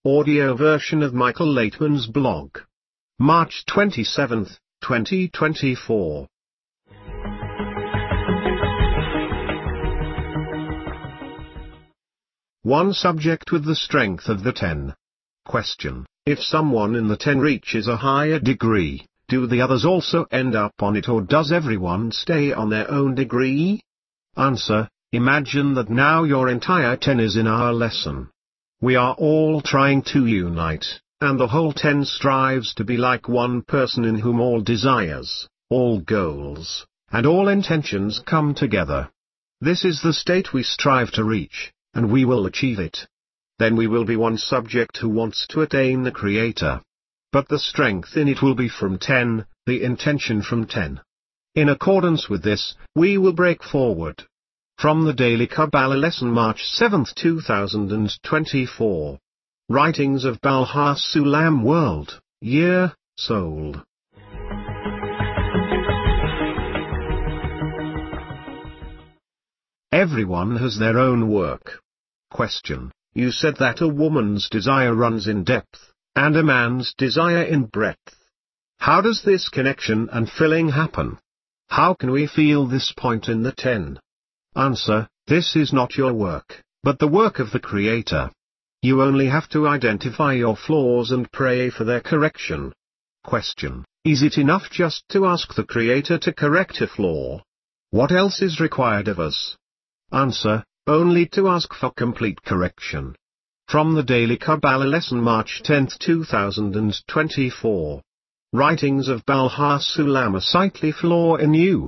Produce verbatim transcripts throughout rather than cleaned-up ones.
Audio version of Michael Laitman's blog. March twenty-seventh, twenty twenty-four. One subject with the strength of the ten. Question: if someone in the ten reaches a higher degree, do the others also end up on it, or does everyone stay on their own degree? Answer: imagine that now your entire ten is in our lesson. We are all trying to unite, and the whole ten strives to be like one person in whom all desires, all goals, and all intentions come together. This is the state we strive to reach, and we will achieve it. Then we will be one subject who wants to attain the Creator. But the strength in it will be from ten, the intention from ten. In accordance with this, we will break forward. From the Daily Kabbalah Lesson, March seventh, two thousand twenty-four. Writings of Baal HaSulam, World, Year, Soul. Everyone has their own work. Question: you said that a woman's desire runs in depth, and a man's desire in breadth. How does this connection and filling happen? How can we feel this point in the ten? Answer: this is not your work, but the work of the Creator. You only have to identify your flaws and pray for their correction. Question: is it enough just to ask the Creator to correct a flaw? What else is required of us? Answer: only to ask for complete correction. From the Daily Kabbalah Lesson, March tenth, two thousand twenty-four. Writings of Baal HaSulam, a sightly flaw in you.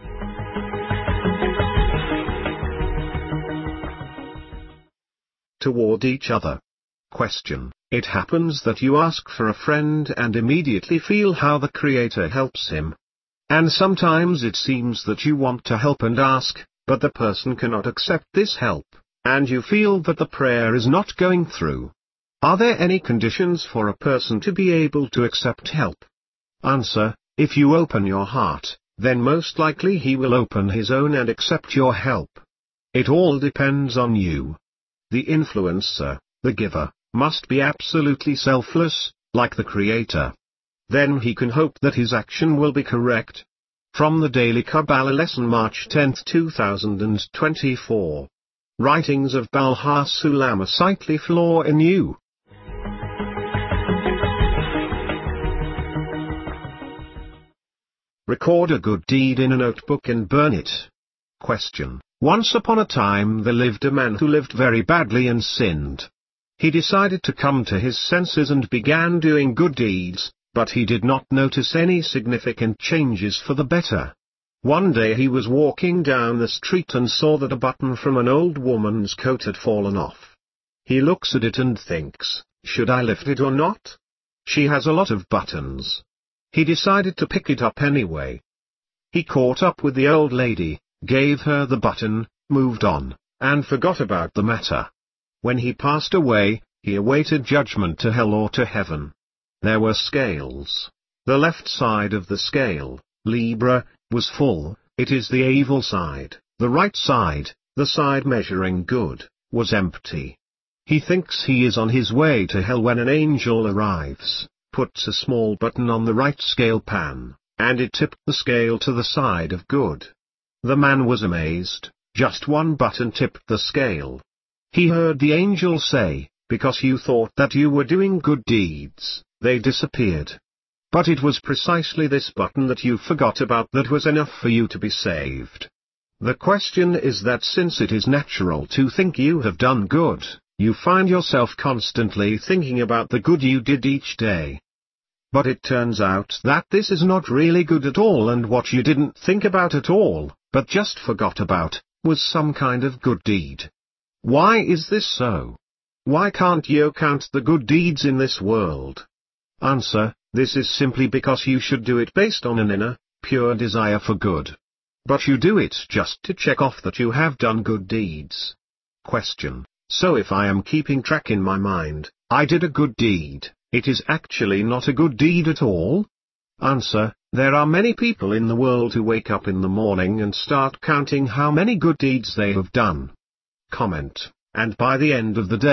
Toward each other. Question: it happens that you ask for a friend and immediately feel how the Creator helps him. And sometimes it seems that you want to help and ask, but the person cannot accept this help, and you feel that the prayer is not going through. Are there any conditions for a person to be able to accept help? Answer: if you open your heart, then most likely he will open his own and accept your help. It all depends on you. The influencer, the giver, must be absolutely selfless, like the Creator. Then he can hope that his action will be correct. From the Daily Kabbalah Lesson, March tenth, two thousand twenty-four. Writings of Baal HaSulam, a sightly flaw in you. Record a good deed in a notebook and burn it. Question: once upon a time there lived a man who lived very badly and sinned. He decided to come to his senses and began doing good deeds, but he did not notice any significant changes for the better. One day he was walking down the street and saw that a button from an old woman's coat had fallen off. He looks at it and thinks, should I lift it or not? She has a lot of buttons. He decided to pick it up anyway. He caught up with the old lady, gave her the button, moved on, and forgot about the matter. When he passed away, he awaited judgment to hell or to heaven. There were scales. The left side of the scale, Libra, was full, it is the evil side. The right side, the side measuring good, was empty. He thinks he is on his way to hell when an angel arrives, puts a small button on the right scale pan, and it tipped the scale to the side of good. The man was amazed, just one button tipped the scale. He heard the angel say, because you thought that you were doing good deeds, they disappeared. But it was precisely this button that you forgot about that was enough for you to be saved. The question is that since it is natural to think you have done good, you find yourself constantly thinking about the good you did each day. But it turns out that this is not really good at all, and what you didn't think about at all, but just forgot about, was some kind of good deed. Why is this so? Why can't you count the good deeds in this world? Answer: this is simply because you should do it based on an inner, pure desire for good. But you do it just to check off that you have done good deeds. Question: so if I am keeping track in my mind, I did a good deed, it is actually not a good deed at all? Answer: there are many people in the world who wake up in the morning and start counting how many good deeds they have done. Comment: and by the end of the day,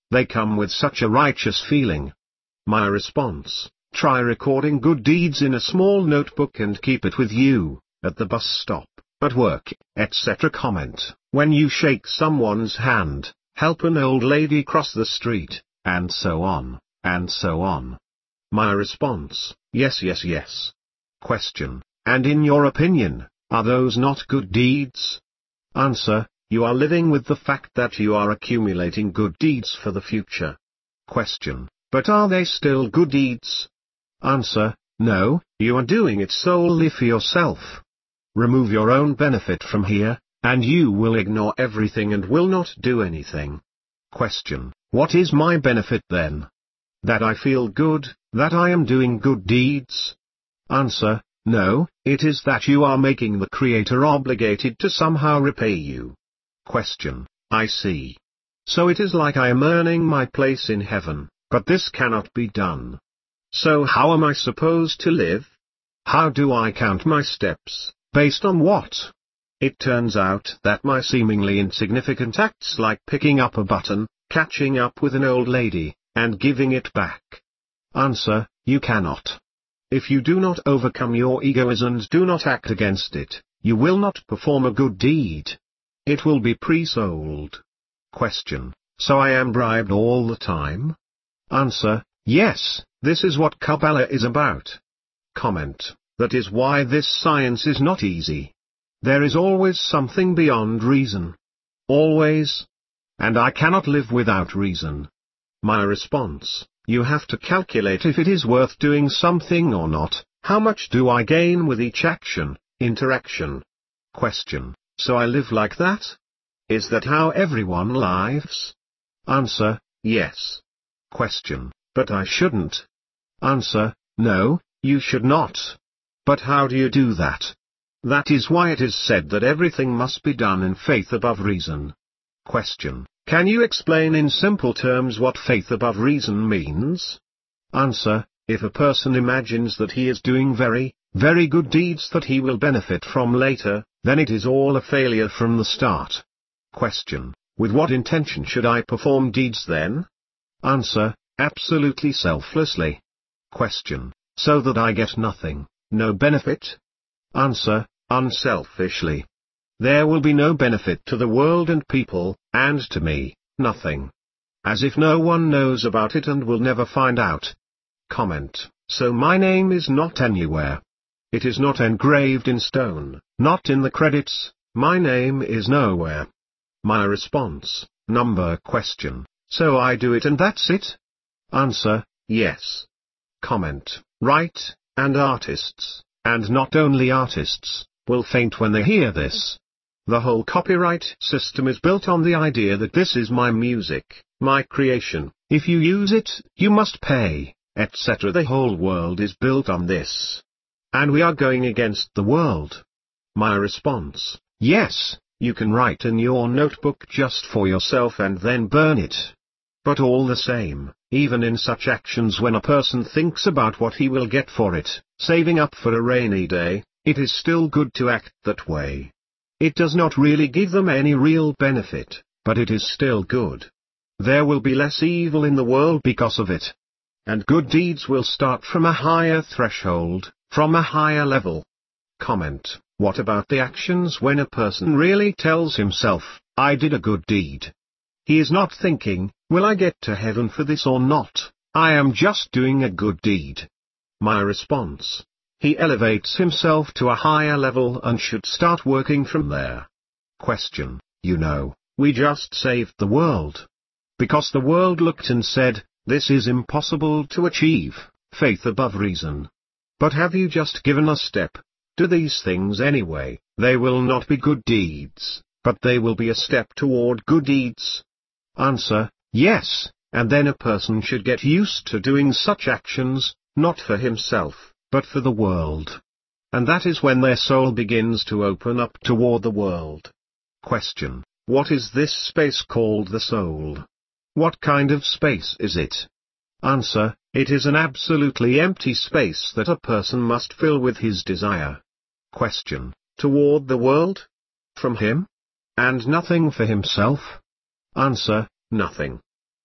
They come with such a righteous feeling. My response: try recording good deeds in a small notebook and keep it with you, at the bus stop, at work, et cetera. Comment: when you shake someone's hand, help an old lady cross the street, and so on, and so on. My response: yes, yes, yes. Question: and in your opinion, are those not good deeds? Answer: you are living with the fact that you are accumulating good deeds for the future. Question: but are they still good deeds? Answer: no, you are doing it solely for yourself. Remove your own benefit from here, and you will ignore everything and will not do anything. Question: what is my benefit then? That I feel good, that I am doing good deeds? Answer: no, it is that you are making the Creator obligated to somehow repay you. Question: I see. So it is like I am earning my place in heaven, but this cannot be done. So how am I supposed to live? How do I count my steps, based on what? It turns out that my seemingly insignificant acts like picking up a button, catching up with an old lady, and giving it back. Answer: you cannot. If you do not overcome your egoism and do not act against it, you will not perform a good deed. It will be pre-sold. Question: so I am bribed all the time? Answer: yes, this is what Kabbalah is about. Comment: that is why this science is not easy. There is always something beyond reason. Always. And I cannot live without reason. My response: you have to calculate if it is worth doing something or not. How much do I gain with each action, interaction? Question: so I live like that? Is that how everyone lives? Answer: yes. Question: but I shouldn't. Answer: no, you should not. But how do you do that? That is why it is said that everything must be done in faith above reason. Question: can you explain in simple terms what faith above reason means? Answer: if a person imagines that he is doing very, very good deeds that he will benefit from later, then it is all a failure from the start. Question: with what intention should I perform deeds then? Answer: absolutely selflessly. Question: so that I get nothing, no benefit? Answer: unselfishly. There will be no benefit to the world and people, and to me, nothing. As if no one knows about it and will never find out. Comment: so my name is not anywhere. It is not engraved in stone, not in the credits, my name is nowhere. My response: number question: so I do it and that's it? Answer: yes. Comment: right, and artists, and not only artists, will faint when they hear this. The whole copyright system is built on the idea that this is my music, my creation, if you use it, you must pay, et cetera. The whole world is built on this. And we are going against the world. My response: yes, you can write in your notebook just for yourself and then burn it. But all the same, even in such actions when a person thinks about what he will get for it, saving up for a rainy day, it is still good to act that way. It does not really give them any real benefit, but it is still good. There will be less evil in the world because of it. And good deeds will start from a higher threshold, from a higher level. Comment: what about the actions when a person really tells himself, I did a good deed? He is not thinking, will I get to heaven for this or not? I am just doing a good deed. My response: he elevates himself to a higher level and should start working from there. Question: you know, we just saved the world. Because the world looked and said, this is impossible to achieve, faith above reason. But have you just given a step? Do these things anyway, they will not be good deeds, but they will be a step toward good deeds. Answer: yes, and then a person should get used to doing such actions, not for himself, but for the world. And that is when their soul begins to open up toward the world. Question: what is this space called the soul? What kind of space is it? Answer: it is an absolutely empty space that a person must fill with his desire. Question: toward the world? From him? And nothing for himself? Answer: nothing.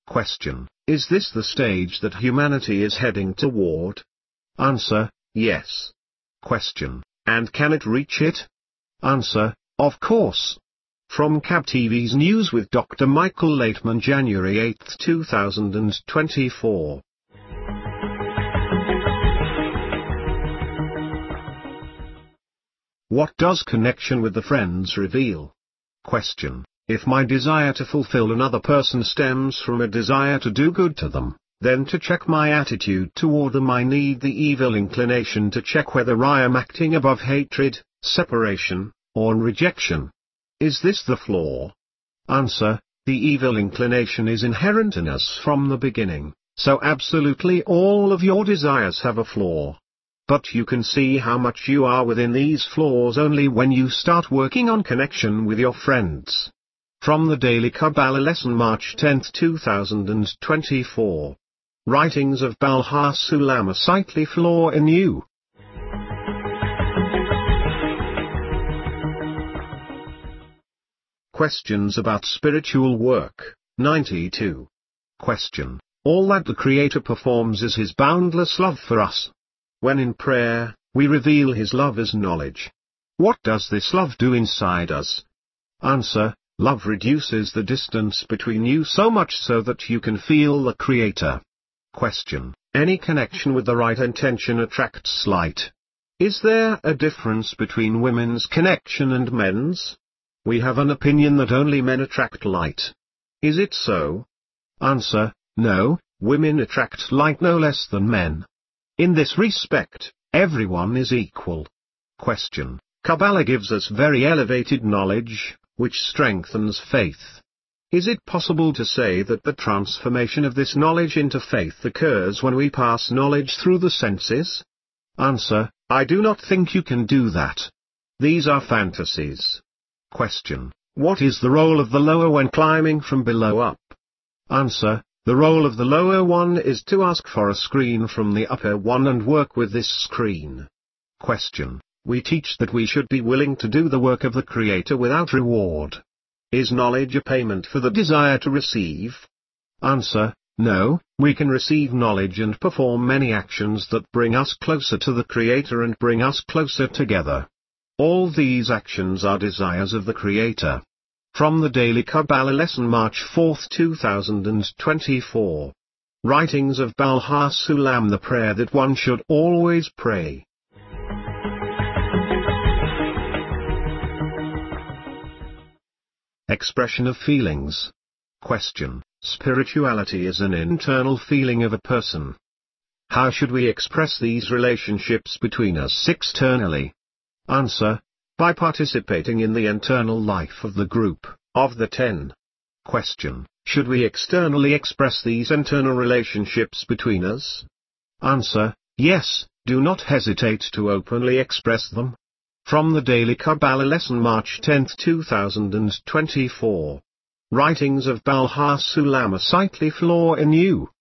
Question: Is this the stage that humanity is heading toward? Answer: yes. Question: And can it reach it? Answer: of course. From C A B T V's News with Doctor Michael Laitman, January eighth two thousand twenty-four. What does connection with the friends reveal? Question: If my desire to fulfill another person stems from a desire to do good to them, then to check my attitude toward them I need the evil inclination to check whether I am acting above hatred, separation, or rejection. Is this the flaw? Answer: The evil inclination is inherent in us from the beginning, so absolutely all of your desires have a flaw. But you can see how much you are within these flaws only when you start working on connection with your friends. From the Daily Kabbalah Lesson, March tenth two thousand twenty-four. Writings of Baal HaSulam: A Sightly Flaw in You. Questions about spiritual work, ninety-two. Question: All that the Creator performs is His boundless love for us. When in prayer, we reveal His love as knowledge. What does this love do inside us? Answer: Love reduces the distance between you so much so that you can feel the Creator. Question: Any connection with the right intention attracts light. Is there a difference between women's connection and men's? We have an opinion that only men attract light. Is it so? Answer: No, women attract light no less than men. In this respect, everyone is equal. Question: Kabbalah gives us very elevated knowledge, which strengthens faith. Is it possible to say that the transformation of this knowledge into faith occurs when we pass knowledge through the senses? Answer: I do not think you can do that. These are fantasies. Question: What is the role of the lower when climbing from below up? Answer: The role of the lower one is to ask for a screen from the upper one and work with this screen. Question: We teach that we should be willing to do the work of the Creator without reward. Is knowledge a payment for the desire to receive? Answer: No, we can receive knowledge and perform many actions that bring us closer to the Creator and bring us closer together. All these actions are desires of the Creator. From the Daily Kabbalah Lesson, March fourth two thousand twenty-four. Writings of Baal HaSulam: The prayer that one should always pray. Expression of feelings. Question: Spirituality is an internal feeling of a person. How should we express these relationships between us externally? Answer: By participating in the internal life of the group, of the ten. Question: Should we externally express these internal relationships between us? Answer: Yes, do not hesitate to openly express them. From the Daily Kabbalah Lesson, March tenth two thousand twenty-four. Writings of Baal HaSulam: A Sightly Flaw in You.